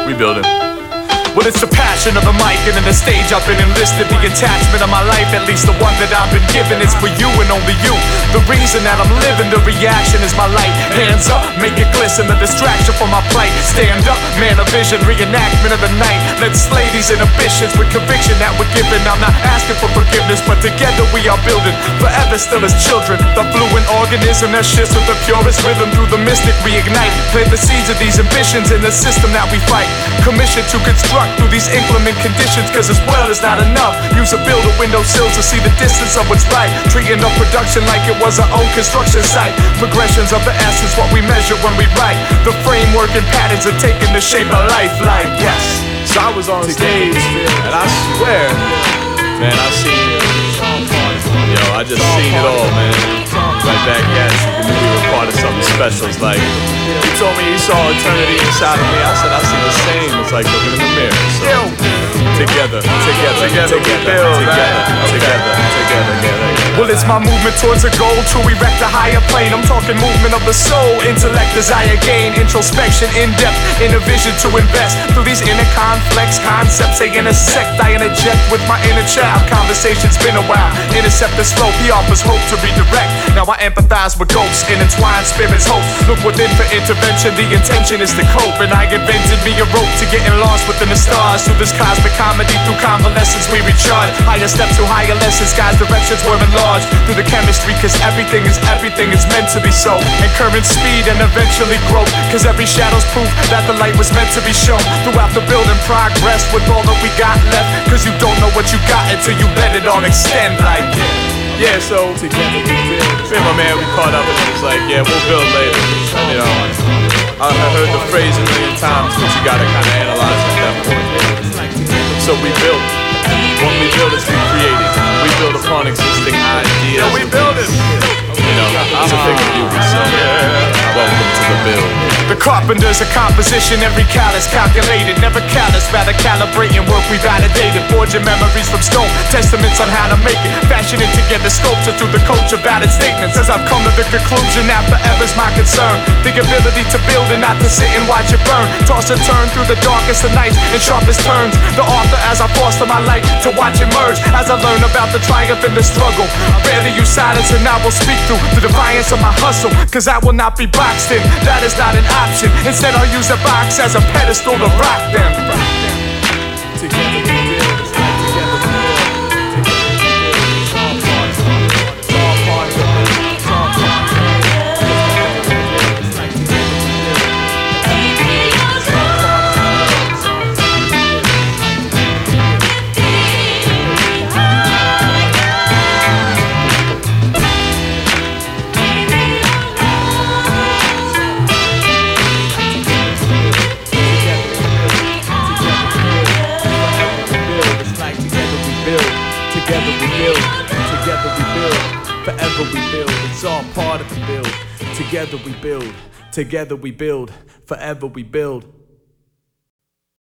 We building. Well, it's the passion of the mic and in the stage I've been enlisted. The attachment of my life, at least the one that I've been given, is for you and only you. The reason that I'm living, the reaction is my light. Hands up, make it glisten, the distraction from my plight. Stand up, man of vision, reenactment of the night. Let's slay these inhibitions with conviction that we're given. I'm not asking for forgiveness, but together we are building forever still as children. The fluent organism that shifts with the purest rhythm. Through the mystic we ignite, plant the seeds of these ambitions in the system that we fight. Commissioned to construct through these inclement conditions, cause this world is not enough. Use a builder windowsills to see the distance of what's right. Treating the production like it was our own construction site. Progressions of the essence, what we measure when we write. The framework and patterns are taking the shape of life like yes. So I was on stage and I swear, man, I just seen it all, man. Right back at you, we knew we were part of something special. It's like, he told me he saw eternity inside of me. I said, I see the same. It's like looking in the mirror. So, together. Well, it's my movement towards a goal to erect a higher plane. I'm talking movement of the soul, intellect, desire, gain, introspection, in-depth, inner vision to invest. Through these inner conflicts, concepts, they intersect. I interject with my inner child. Conversation's been a while. Intercept the slope, he offers hope to redirect. Now I empathize with ghosts, intertwined spirits hope. Look within for intervention, the intention is to cope. And I invented me a rope to getting lost within the stars. Through this cosmic comedy, through convalescence we recharge. Higher steps to higher lessons, guys, directions were enlarged. Through the chemistry, cause everything is meant to be so. And current speed and eventually growth, cause every shadow's proof that the light was meant to be shown. Throughout the building progress with all that we got left, cause you don't know what you got until you let it all extend like yeah, so me and my man, we caught up and it was like, yeah, we'll build later. And, you know, I heard the phrase a million times, but you gotta kind of analyze it at that point. So we built. What we build is we created. We build upon existing ideas. Yeah, we build it. You know, it's a thing of beauty, so welcome to the build. The carpenter's a composition, every callus calculated. Never callous, rather calibrating work we validated. Forging memories from stone, testaments on how to make it. Fashioning together sculpture through the culture, valid statements. As I've come to the conclusion that forever's my concern. The ability to build and not to sit and watch it burn. Toss and turn through the darkest of nights and sharpest turns. The author as I foster my light to watch it merge. As I learn about the triumph and the struggle, I rarely use silence and I will speak through the defiance of my hustle. Cause I will not be boxed in, that is not an option. Instead I'll use a box as a pedestal to rock them. Forever we build, it's all part of the build. Together we build, forever we build.